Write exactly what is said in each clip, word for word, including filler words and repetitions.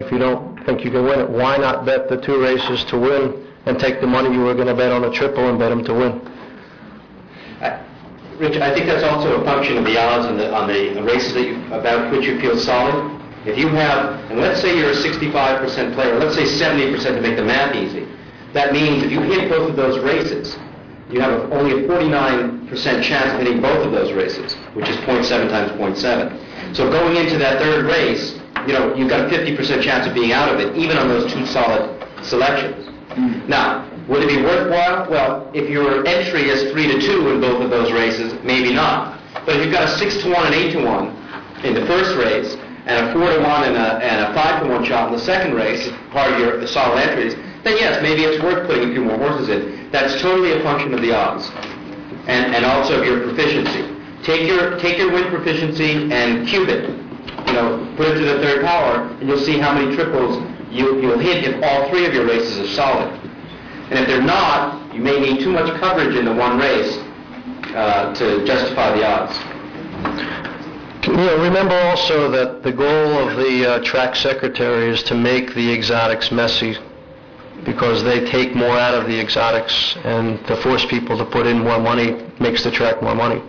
If you don't think you can win it, why not bet the two races to win and take the money you were going to bet on a triple and bet them to win? Uh, Rich, I think that's also a function of the odds on the, on the races that you, about which you feel solid. If you have, and let's say you're a sixty-five percent player, let's say seventy percent to make the math easy. That means if you hit both of those races, you have a, only a forty-nine percent chance of hitting both of those races, which is zero point seven times zero point seven. So going into that third race, you know, you've got a fifty percent chance of being out of it, even on those two solid selections. Mm. Now, would it be worthwhile? Well, if your entry is three to two in both of those races, maybe not. But if you've got a six to one and eight to one in the first race, and a four to one and a, and a five to one shot in the second race, part of your solid entries, then yes, maybe it's worth putting a few more horses in. That's totally a function of the odds, and, and also of your proficiency. Take your take your win proficiency and cube it. You know, put it to the third power, and you'll see how many triples you, you'll hit if all three of your races are solid. And if they're not, you may need too much coverage in the one race uh, to justify the odds. You know, remember also that the goal of the uh, track secretary is to make the exotics messy, because they take more out of the exotics, and to force people to put in more money makes the track more money.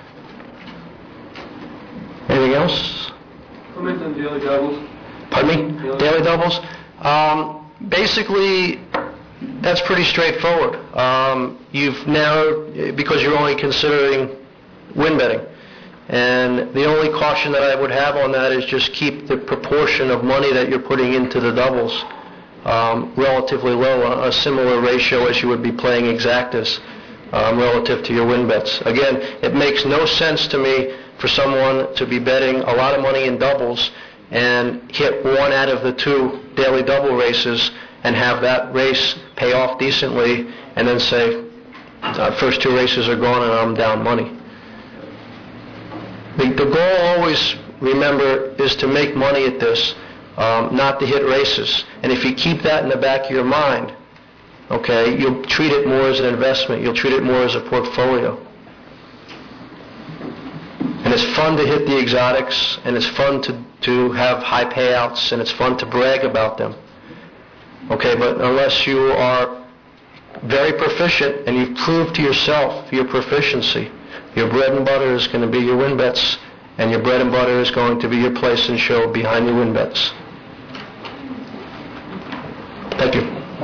Anything else? Comment on daily doubles. Pardon me? Daily, daily doubles? Um, basically, that's pretty straightforward. Um, you've narrowed, because you're only considering win betting. And the only caution that I would have on that is just keep the proportion of money that you're putting into the doubles um, relatively low, a similar ratio as you would be playing exactas um, relative to your win bets. Again, it makes no sense to me for someone to be betting a lot of money in doubles and hit one out of the two daily double races and have that race pay off decently and then say, uh, first two races are gone and I'm down money. The, the goal always, remember, is to make money at this, um, not to hit races. And if you keep that in the back of your mind, okay, you'll treat it more as an investment. You'll treat it more as a portfolio. And it's fun to hit the exotics, and it's fun to, to have high payouts, and it's fun to brag about them. Okay, but unless you are very proficient and you've proved to yourself your proficiency, your bread and butter is going to be your win bets, and your bread and butter is going to be your place and show behind your win bets. Thank you.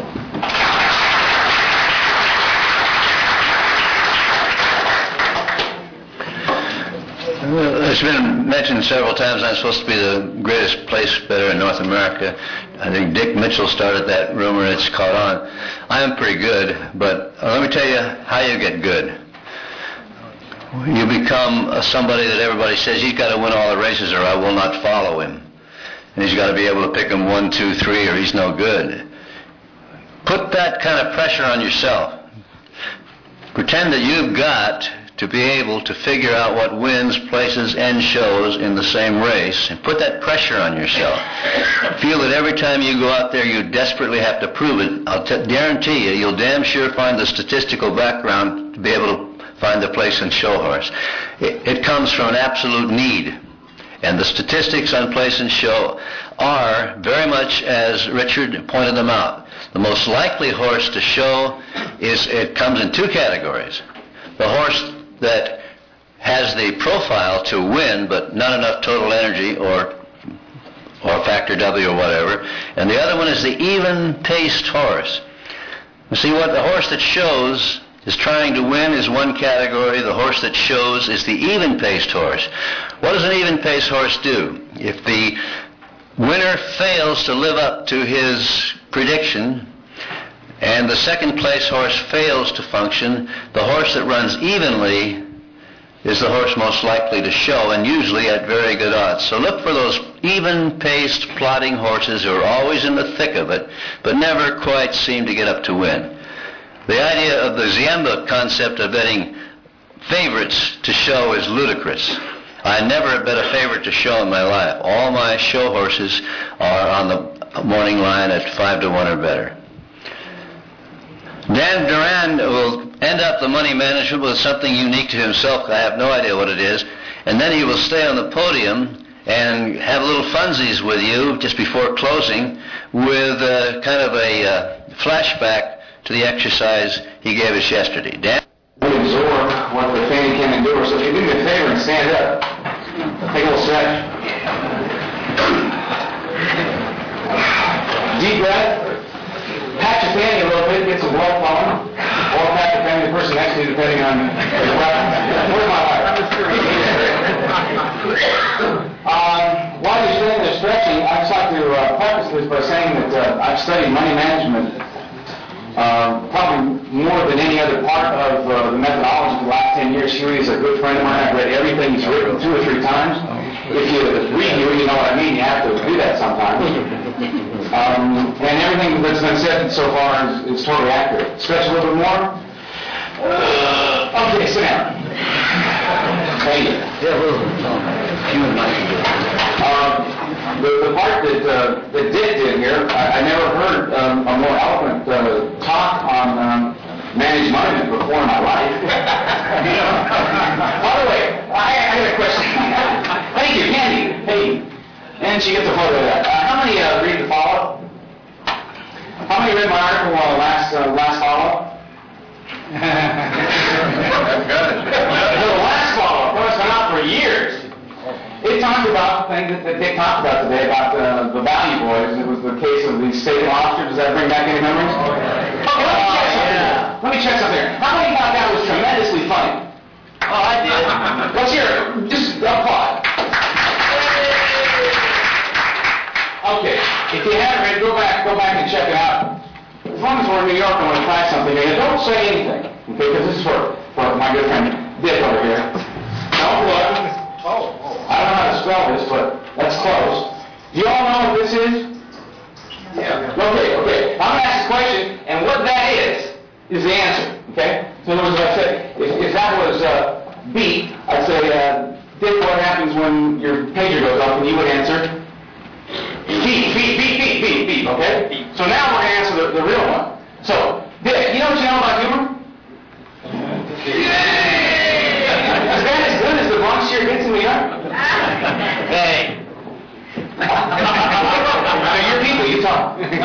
Well, it's been mentioned several times I'm supposed to be the greatest place better in North America. I think Dick Mitchell started that rumor. It's caught on. I am pretty good, but uh, let me tell you how you get good. You become uh, somebody that everybody says he's got to win all the races or I will not follow him. And he's got to be able to pick him one, two, three, or he's no good. Put that kind of pressure on yourself. Pretend that you've got to be able to figure out what wins, places, and shows in the same race, and put that pressure on yourself. Feel that every time you go out there you desperately have to prove it. I'll t- guarantee you, you'll damn sure find the statistical background to be able to find the place and show horse. It, it comes from an absolute need. And the statistics on place and show are very much as Richard pointed them out. The most likely horse to show is, it comes in two categories. The horse that has the profile to win but not enough total energy or or factor W or whatever. And the other one is the even-paced horse. You see, what the horse that shows is trying to win is one category. The horse that shows is the even-paced horse. What does an even-paced horse do? If the winner fails to live up to his prediction and the second-place horse fails to function, the horse that runs evenly is the horse most likely to show, and usually at very good odds. So look for those even-paced, plodding horses who are always in the thick of it, but never quite seem to get up to win. The idea of the Ziemba concept of betting favorites to show is ludicrous. I never bet a favorite to show in my life. All my show horses are on the morning line at five to one or better. Dan Duran will end up the money management with something unique to himself. I have no idea what it is. And then he will stay on the podium and have a little funsies with you just before closing with uh, kind of a uh, flashback to the exercise he gave us yesterday. Dan? Absorb what the fan can endure. So if you do me a favor and stand up, take a little stretch. Deep breath. Pat your fanny a little bit, get some blood flowing. Or pat your fanny the person next to you, depending on your breath. Where's my wife? um, while you're standing there stretching, I'd just like to uh, preface this by saying that uh, I've studied money management Uh, probably more than any other part of uh, the methodology for the last ten years. Huey is a good friend of mine. I've read everything he's written two or three times. If you read Huey, you know what I mean. You have to do that sometimes. Um, and everything that's been said so far is, is totally accurate. Stretch a little bit more. Uh, okay, sit down. Thank you. Um, The, the part that, uh, that Dick did here, I, I never heard um, a more eloquent uh, talk on um, managed money before in my life. By the way, I, I got a question. Thank you, Candy. Hey, and she gets a photo of that. Uh, how many uh, read the follow-up? How many read my article uh, last uh, last follow-up? The last follow-up, well, it's been out for years. It talked about the thing that, that Dick talked about today, about uh, the Value Boys. It was the case of the state lobster. Does that bring back any memories? Okay, let me check something here. Let me check something here. How many thought that was tremendously funny? Oh, I did. Let's hear it. Just applaud. Okay, if you haven't read, go back, go back and check it out. As long as we're in New York and want to try something here, don't say anything, okay? Because this is for, for my good friend Dick over here. Don't look. Oh, I don't know how to spell this, but that's close. Do you all know what this is? Yeah. Okay, okay. I'm going to ask a question, and what that is, is the answer, okay? So in other words, I said, if, if that was uh, beep, I'd say, uh, Dick, what happens when your pager goes off, and you would answer, beep, beep, beep, beep, beep, beep, okay? So now we're going to answer the, the real one. So, Dick, you know what you know about humor? Is that as good as the Bronx here gets in New York? Hey. So your people, you talk.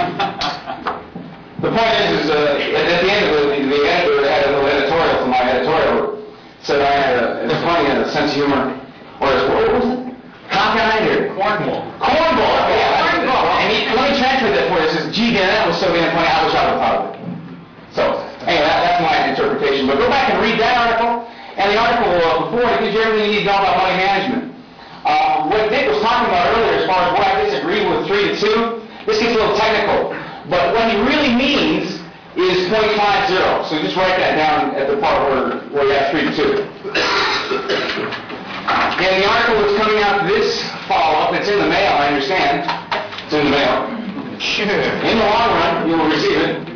The point is, is uh, at the end of it, the, the editor had a little editorial for my editorial. Said I had a, it's funny, had a sense of humor. Or what was it? Cockeyed or? Cornball. Cornball, yeah. Cornball. And he, let me translate that for you. It says, gee, man, that was so damn funny, I wish I was proud of it. So, anyway, that, that's my interpretation. But go back and read that article. And the article uh, before it gives you everything you need to know about money management. Uh, what Dick was talking about earlier as far as what I disagree with three to two, this gets a little technical. But what he really means is point five zero. So just write that down at the part where, where you have three to two. And the article that's coming out this follow-up, it's in the mail, I understand. It's in the mail. Sure. In the long run, you will receive it.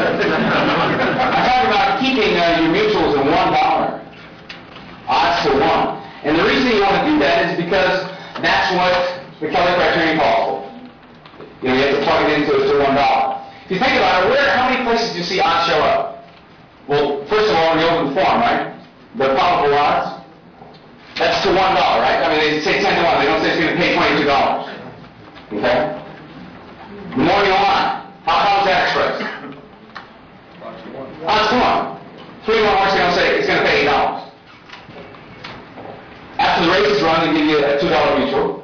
I talk about keeping uh, your mutuals in one dollar. Odds to one. And the reason you want to do that is because that's what the Kelly criterion calls for. You know, you have to plug it into it to one dollar. If you think about it, where, how many places do you see odds show up? Well, first of all, in the open form, right? The probable odds. That's to one dollar, right? I mean, they say ten to one. They don't say it's going to pay twenty-two dollars. Okay? The more you want. How, how is that expressed? Odds to one. Three to one horse, they don't say it's going to pay eight dollars. After the race is run, they give you a two dollar mutual.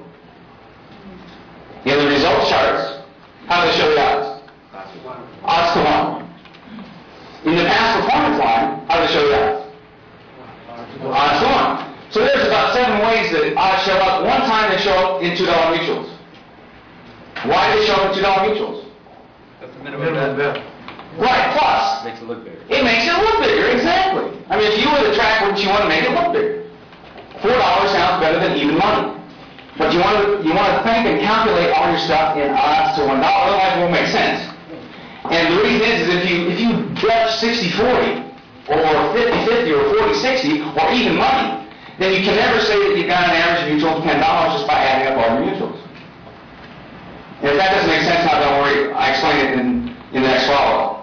In the results charts, how do they show the odds? Odds to one. In the past performance line, how do they show the odds? Odds to one. So there's about seven ways that odds show up. One time they show up in two dollar mutuals. Why do they show up in two dollar mutuals? That's the minimum bet. Right, plus. Makes it look bigger. It makes it look bigger, exactly. I mean, if you were the track, wouldn't you want to make it look bigger? Four dollars sounds better than even money. But you want to you want to think and calculate all your stuff in odds to one dollar, otherwise it won't make sense. And the reason is, is if you if you judge sixty forty, or fifty fifty, or forty sixty, or even money, then you can never say that you got an average mutual of ten dollars just by adding up all your mutuals. And if that doesn't make sense now, don't worry, I explain it in, in the next follow-up.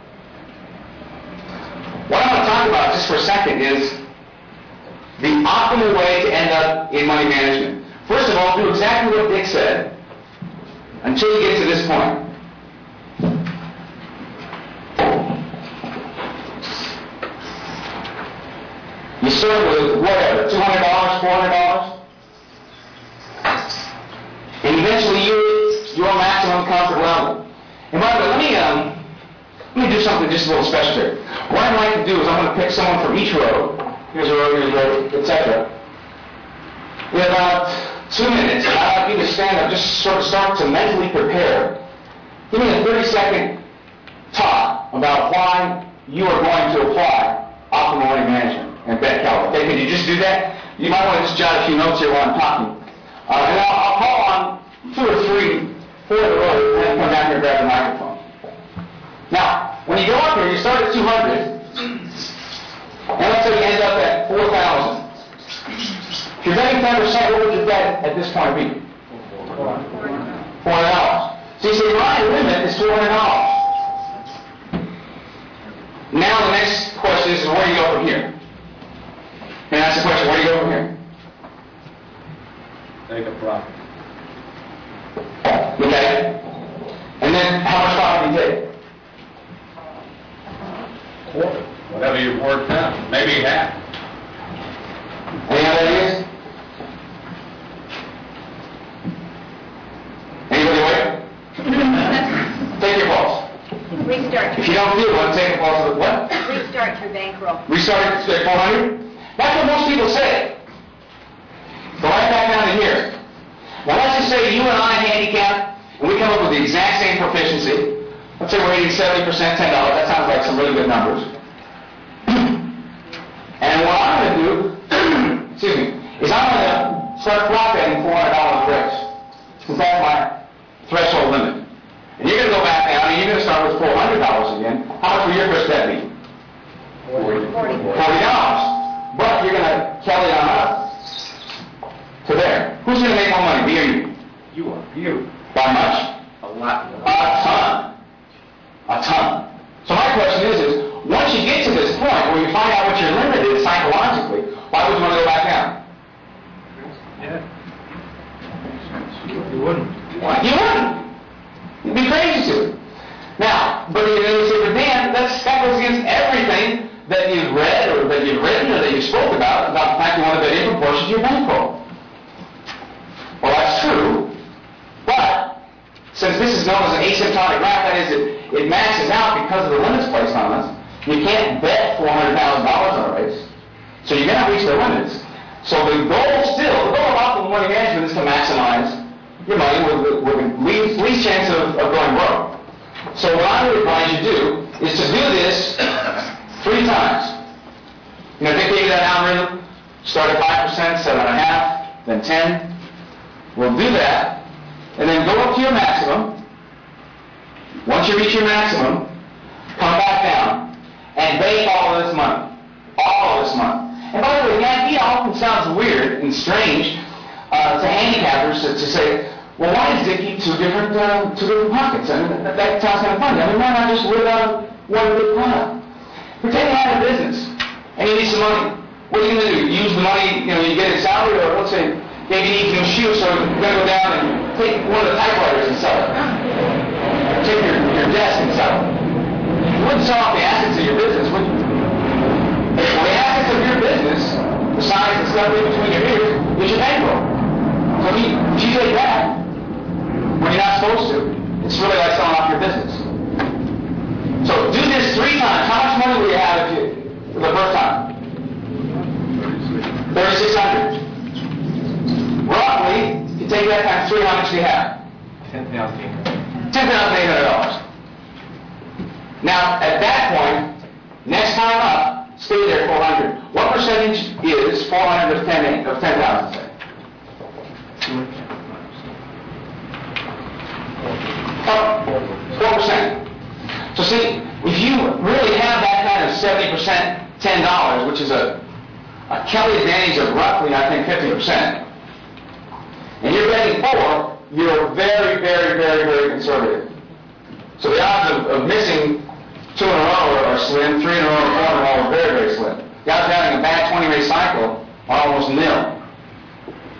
What I want to talk about just for a second is the optimal way to end up in money management. First of all, do exactly what Dick said until you get to this point. You start with whatever, two hundred dollars, four hundred dollars, and eventually you your maximum comfort level. And by the way, let me um, let me do something just a little special here. What I'd like to do is I'm going to pick someone from each row. Here's a row, here's a row, et cetera. In about two minutes, I'd like you to stand up, just sort of start to mentally prepare. Give me a thirty-second talk about why you are going to apply optimal money management and bet Caliber. Okay, could you just do that? You might want to just jot a few notes here while I'm talking. Uh, and I'll, I'll call on two or three, four in a row, and then come down here and grab the microphone. Now, when you go up here, you start at two hundred, and let's say you end up at four thousand. If you're betting ten percent, what would your bet at this point be? four hundred dollars. So you say, my limit is four hundred dollars. Now the next question is, where do you go from here? And that's the question, where do you go from here? Take a profit. Okay. And then how much profit do you take? Quarter. Whatever you've worked out. Maybe half. Any other ideas? Anybody awake? Take your pulse. Restart If your, you don't feel one, take a pulse of what? restart your bankroll. Restart it at four hundred? That's what most people say. Go right back down to here. Now let's just say you and I handicap, and we come up with the exact same proficiency. Let's say we're eating seventy percent, ten dollars. That sounds like some really good numbers. And what I'm going to do, excuse me, is I'm going to start flat betting four hundred dollars a race. Because that's my threshold limit. And you're going to go back down, and you're going to start with four hundred dollars again. How much will your first bet be? forty dollars. But you're going to Kelly on up to there. Who's going to make more money, me or you? You are. You. By much? A lot more. A ton. A ton. So my question is, is once you get to this point where you find out what your limit is psychologically, why would you want to go back down? Yeah. You wouldn't. Why? You wouldn't. You'd be crazy to. Now, but you know, you say, but Dan, that's, that goes against everything that you've read or that you've written or that you spoke about, about the fact you want to bet in proportion to your bankroll. Well, that's true, but since this is known as an asymptotic graph, that is, it, it maxes out because of the limits placed on us, you can't bet four hundred thousand dollars on a race, so you're going to reach the limits. So the goal still, the goal of optimal money management is to maximize your money with, with the least, least chance of, of going broke. So what I would advise you do is to do this three times. You know, think of that algorithm, start at five percent, seven point five, then ten. We'll do that, and then go up to your maximum. Once you reach your maximum, come back down, and bake all of this money. All of this money. And by the way, the idea often sounds weird and strange uh, to handicappers to, to say, well, why is Dick keep two different, uh, two different pockets? I mean, that, that sounds kind of funny. I mean, why not just live out of one big pile? Pretend you have a business, and you need some money. What are you going to do? Use the money, you know, you get a salary, or let's say, maybe you need new shoes, so you're going to go down and take one of the typewriters and sell it. Take your, your desk and sell it. You wouldn't sell off the assets of your business, would you? Well, the assets of your business, besides the stuff in between your ears, is your bankroll. So if you, if you take that, when you're not supposed to, it's really like selling off your business. So do this three times. How much money will you have if you, for the first time? thirty-six hundred. Roughly, if you take that times three, how much do you have? ten thousand eight hundred. ten thousand eight hundred dollars. Now, at that point, next time up, stay there four hundred. What percentage is four hundred of ten of ten thousand? Say. Oh, four percent. So see, if you really have that kind of seventy percent, ten dollars, which is a, a Kelly advantage of roughly, I think, fifty percent, and you're betting four, you're very, very, very, very conservative. So the odds of, of missing two in a row are, are slim, three in a row, four in a row are very, very slim. The odds of having a bad twenty-race cycle are almost nil.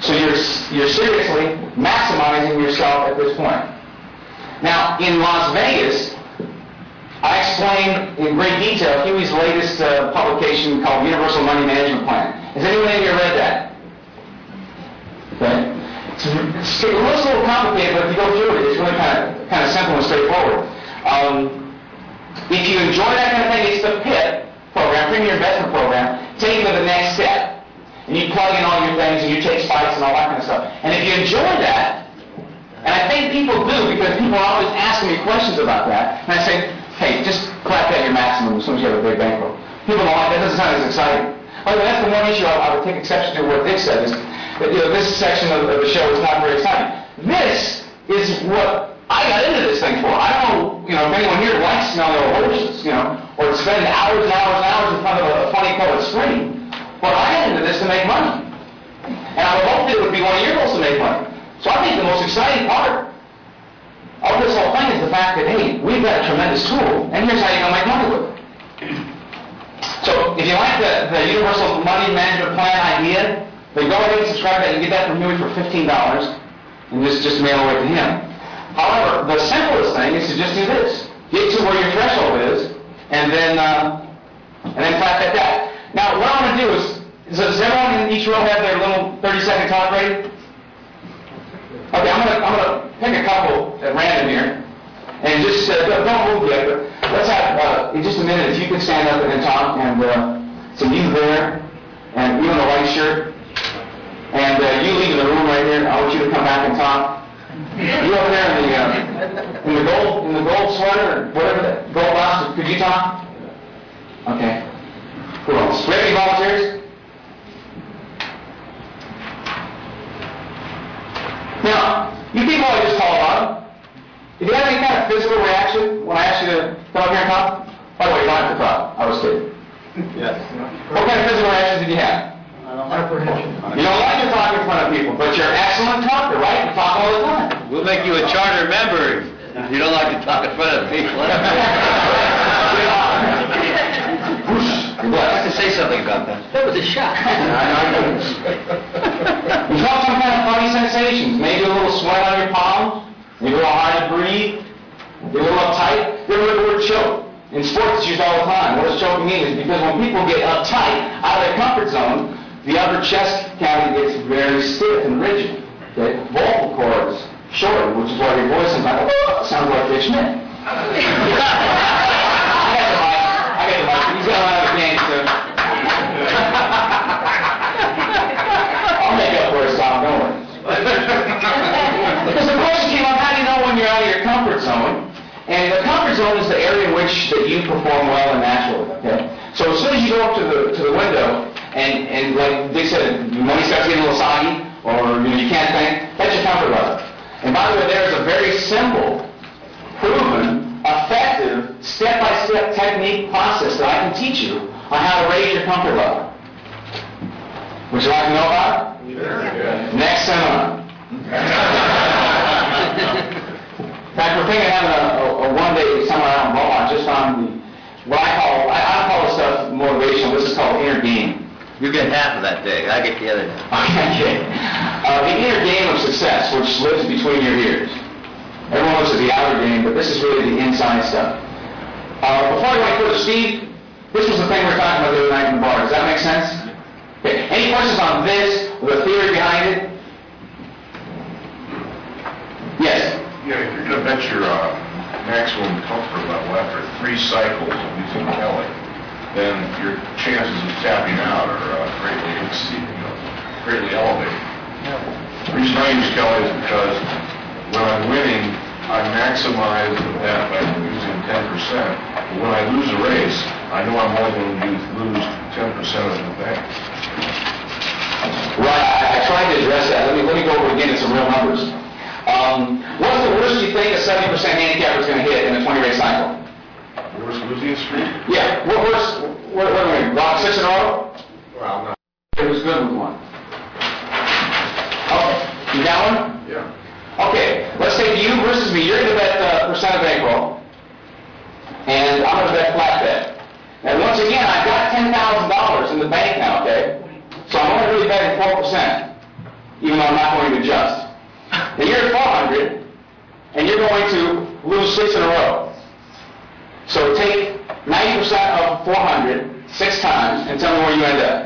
So you're, you're seriously maximizing yourself at this point. Now, in Las Vegas, I explained in great detail Huey's latest uh, publication called Universal Money Management Plan. Has anyone in here read that? Okay. It's, it's, it looks a little complicated, but if you go through it, it's really kind of kind of simple and straightforward. Um, if you enjoy that kind of thing, it's the P I P program, Premier Investment Program. Take it to the next step. And you plug in all your things, and you take spikes and all that kind of stuff. And if you enjoy that, and I think people do, because people are always asking me questions about that, and I say, hey, just clap at your maximum as soon as you have a big bankroll. People don't like that. Doesn't sound as exciting. By the way, that's the one issue I, I would take exception to what Dick said, is that, you know, this section of, of the show is not very exciting. This is what I got into this thing for. I don't know, you know, if anyone here likes smelling old horses, you know, or spending hours and hours and hours in front of a, a funny colored screen. Well, I got into this to make money. And I would hope that it would be one of your goals to make money. So I think the most exciting part of this whole thing is the fact that, hey, we've got a tremendous tool, and here's how you're going to make money with it. So if you like the, the Universal Money Management Plan idea, then go ahead and subscribe to that. You can get that from Huey for fifteen dollars, and just, just mail it to him. However, the simplest thing is to just do this. Get to where your threshold is, and then uh, and then clap at that. Now, what I'm going to do is, is, does everyone in each row have their little thirty-second talk ready? Okay, I'm going to I'm going to pick a couple at random here, and just uh, don't, don't move yet. But let's have uh, in just a minute if you could stand up and talk. And uh, so you there, and you in the white shirt, and uh, you leaving the room right here. I want you to come back and talk. You over there in the uh, in the gold in the gold sweater or whatever that gold blouse. Could you talk? Okay. Who else? Do we have any volunteers? Now, you people I just called on, if you have any kind of physical reaction when I asked you to come up here and talk, by the way, you don't have to talk. I was kidding. Yes. What kind of physical reactions did you have? Apprehension. You don't like to talk in front of people, but you're an excellent talker, right? You talk all the time. We'll make you a charter member if you don't like to talk in front of people. I'd like to say something about that. That was a shot. You felt some kind of funny sensations, maybe a little sweat on your palms, maybe a little hard to breathe, maybe a little uptight. You ever heard the word choke? In sports, it's used all the time. What does choking mean? Is because when people get uptight, out of their comfort zone, the upper chest cavity gets very stiff and rigid. Okay? Vocal cords shorten, which is why your voice sometimes oh, sounds like Dick Schmidt. I got the mic. I got the mic. He's got a lot of games, too. I'll make up for it, Tom. Don't worry. Because the question came up, how do you know when you're out of your comfort zone? And the comfort zone is the area in which that you perform well and naturally. Okay. So as soon as you go up to the to the window, and and like Dick said, money starts getting a little soggy, or you know you can't think, that's your comfort level. And by the way, there's a very simple, proven, effective, step-by-step technique process that I can teach you on how to raise your comfort level. Would you like to know about it? Sure. Next seminar. In fact, we're thinking of having a, a, a one-day somewhere out in Beaumont just on the, what I call, I, I call this stuff motivational. This is called inner game. You get half of that day. I get the other half. Okay. Uh, the inner game of success, which lives between your ears. Everyone looks at the outer game, but this is really the inside stuff. Uh, before I go any further, Steve, this was the thing we were talking about the other night in the bar. Does that make sense? Okay. Any questions on this, or the theory behind it? Yes? Yeah, if you're going to bet your uh, maximum comfort level after three cycles of using Kelly, then your chances of tapping out are uh, greatly exceeded, you know, greatly elevated. The reason I use Kelly is because when I'm winning, I maximize the bet by using ten percent. But when I lose a race, I know I'm only going to use, lose ten percent of the bank. Right, I, I tried to address that. Let me, let me go over it again in some real numbers. Um, what's the worst you think a seventy percent handicapper is going to hit in a twenty-race cycle? Worst losing streak? Yeah, what worst, what, what are we, rock six in a row? Well, no. It was good with one. Okay, you got one? Yeah. Okay, let's say you versus me. You're going to bet uh, percent of bankroll, and I'm going to bet flat bet. And once again, I've got ten thousand dollars in the bank now, okay? So I'm only really betting four percent. even though I'm not going to adjust. Now you're at four hundred, and you're going to lose six in a row. So take ninety percent of four hundred, six times, and tell me where you end up.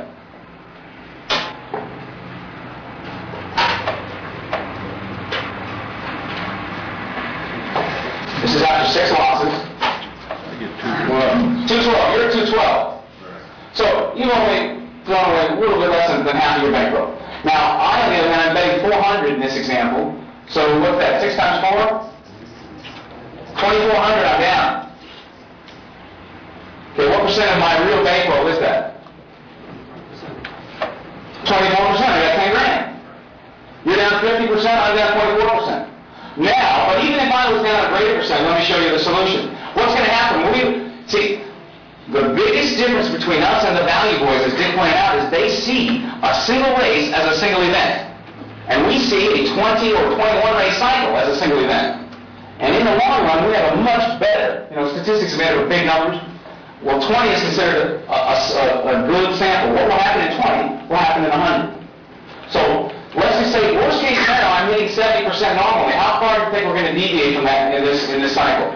This is after six losses. two twelve. You're at two twelve. So you've only thrown away a little bit less than, than half of your bankroll. Now, I, on the other hand, I'm betting four hundred in this example. So what's that? six times four? twenty-four hundred, I'm down. Okay, what percent of my real bankroll is that? twenty-four percent. I got ten grand. You're down fifty percent, I'm down twenty-four percent. Now, but even if I was down a greater percent, let me show you the solution. What's going to happen? When we, see, the biggest difference between us and the Value Boys, as Dick pointed out, is they see a single race as a single event. And we see a twenty or twenty-one race cycle as a single event. And in the long run, we have a much better, you know, statistics are made with big numbers. Well, twenty is considered a, a, a, a good sample. What will happen in twenty will happen in one hundred. So, let's just say, worst case scenario, I'm hitting seventy percent normally. How far do you think we're going to deviate from that in this, in this cycle?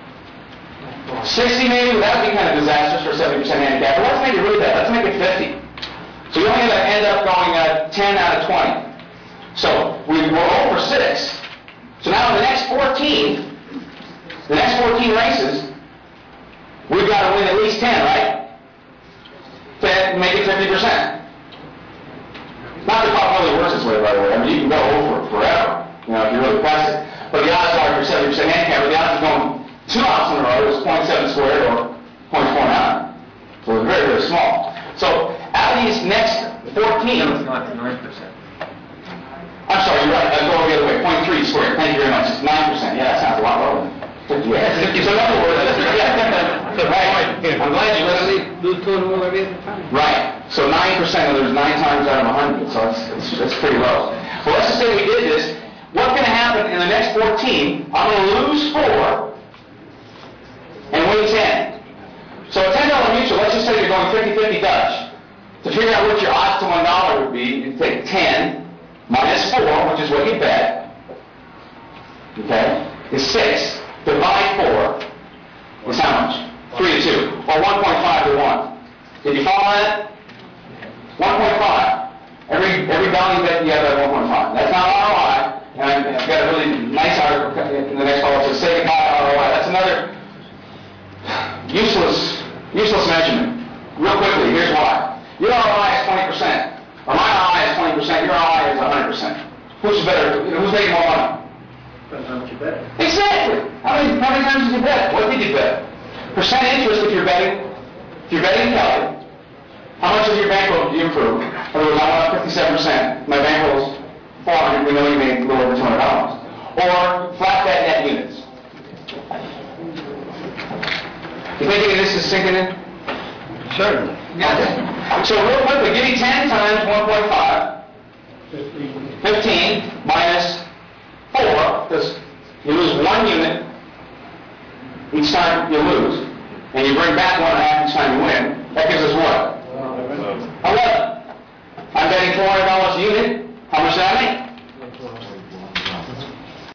sixty maybe? That would be kind of disastrous for seventy percent handicap. But let's make it really bad. Let's make it fifty. So you're only going to end up going at ten out of twenty. So we were over six. So now in the next fourteen, the next fourteen races, we've got to win at least ten, right? To make it fifty percent. Not that probability works this way, by the way. I mean, you can go over forever, you know, if you really press it. But the odds are for seventy percent handicap, but the odds of going two outs in a row is zero point seven squared or zero point four nine. So it's very, very small. So out of these next fourteen... It's not nine percent. I'm sorry, you're right. I'll go the other way. zero point three squared. Thank you very much. It's nine percent. Yeah, that sounds a lot lower than fifty. So in other words, right. I'm glad you listened. Right. So nine percent, there's nine times out of one hundred. So it's, it's, it's pretty low. Well, let's just say we did this. What's going to happen in the next fourteen? I'm going to lose four and win ten. So a ten dollar mutual, let's just say you're going fifty-fifty Dutch. To figure out what your odds to one dollar would be, you take ten minus four, which is what you bet, okay, is six. Divide four is how much? three to two, or one point five to one. Did you follow that? one point five. Every every value bet you have at one point five. That's not R O I, and I've got a really nice article in the next follow-up that says say goodbye to R O I. That's another useless, useless measurement. Real quickly, here's why. Your R O I is twenty percent. Or my R O I is twenty percent, your R O I is one hundred percent. Who's better? You know, who's making more money? Depends how much you bet. Exactly. How many, how many times did you bet? What did you bet? Percent interest if you're betting, if you're betting Kelly. How much of your bankroll do you improve? In other words, I want fifty-seven percent. My bankroll's four hundred, we know you made a little over two hundred dollars. Or flat bet net units. You think any of this is sinking in? Certainly. Okay. So real quickly, give me ten times one point five. fifteen minus four, because you lose one unit each time you lose, and you bring back one and a half each time you win. That gives us what? eleven. I'm betting four hundred dollars a unit. How much did I make?